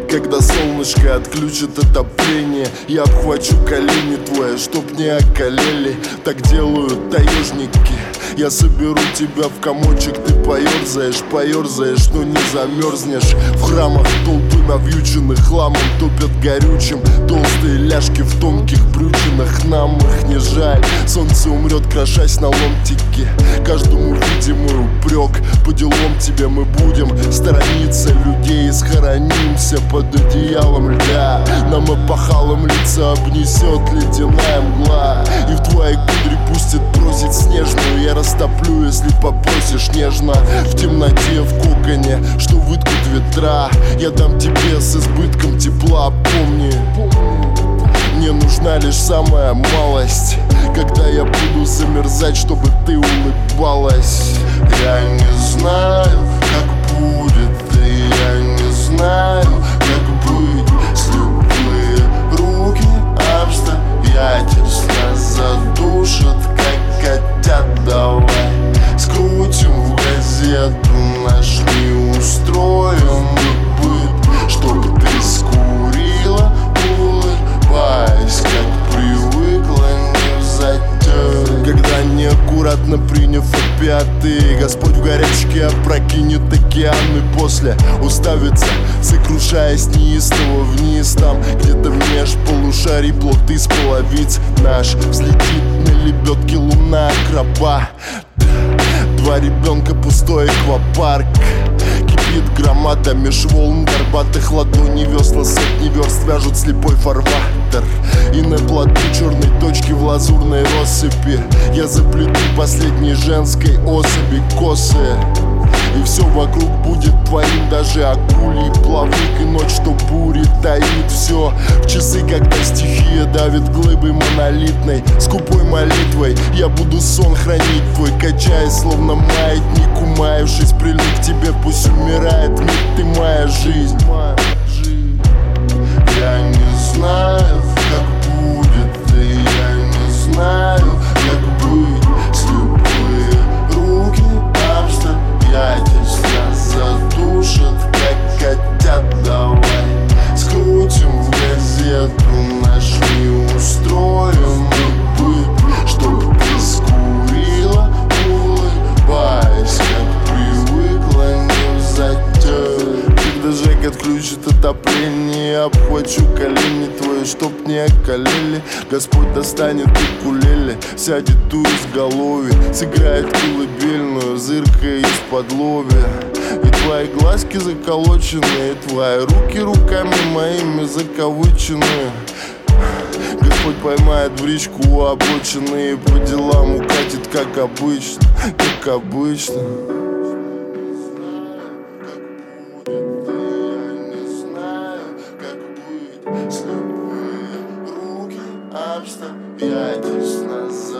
Когда солнышко отключит отопление, я обхвачу колени твои, чтоб не околели. Так делают таежники. Я соберу тебя в комочек, ты поерзаешь, но не замерзнешь. В храмах толпы навьюченных хламом топят горючим. Толстые ляжки в тонких брючинах, нам их не жаль. Солнце умрет, крошась на ломтики. Каждому видимый упрек. По делам тебе мы будем сторониться людей и схоронимся под одеялом льда. Нам опахалом лица обнесет ледяная мгла, и в твои кудри пустит бросить снежную. Я растоплю, если попросишь нежно. В темноте, в коконе, что выткут ветра, я дам тебе с избытком тепла. Помни, мне нужна лишь самая малость, когда я буду замерзать, чтобы ты улыбалась. Я не знаю, как будет, и я не знаю, как быть. Слепые руки обстоятельства задушат, как котят. Давай скрутим в газету наш неустроенный быт, чтобы ты скурила, улыбаясь, как привыкла, не взатер. Когда неаккуратно приняв опиаты, Господь в горячке опрокинет океаны. После уставится, сокрушаясь неистово вниз. Там где-то меж полушарий плод из половиц наш взлетит на лебедке луна акробат. Два ребенка, пустой аквапарк. Кипит громада меж волн горбатых ладоней. Весла сотни верст вяжут слепой фарватер. И на плоту черной точки в лазурной россыпи я заплету последней женской особи косы. И все вокруг будет твоим, даже акулий плавник. И ночь, что бури таит все. В часы, когда стихия давит глыбой монолитной, скупой молитвой я буду сон хранить твой, качаясь, словно маятник. Умаявшись, прильну к тебе, пусть умирает мир, ты моя жизнь. Я не знаю, как будет, и я не знаю, как быть. Слепые руки обстоятельства задушат, как котят. Давай скрутим в газету наш неустроенный быт, чтоб ты скурила, улыбаясь, как привыкла, не взатер. Когда Жек отключит отопление, я обхвачу колени твои, чтоб не околели. Господь достанет укулеле, сядет у изголовья, сыграет колыбельную, зыркая из-под лобья. И твои глазки заколоченные, и твои руки руками моими закавычены. Господь поймает в речку у обочины и по делам укатит, как обычно, как обычно. Слепые руки обстоятельства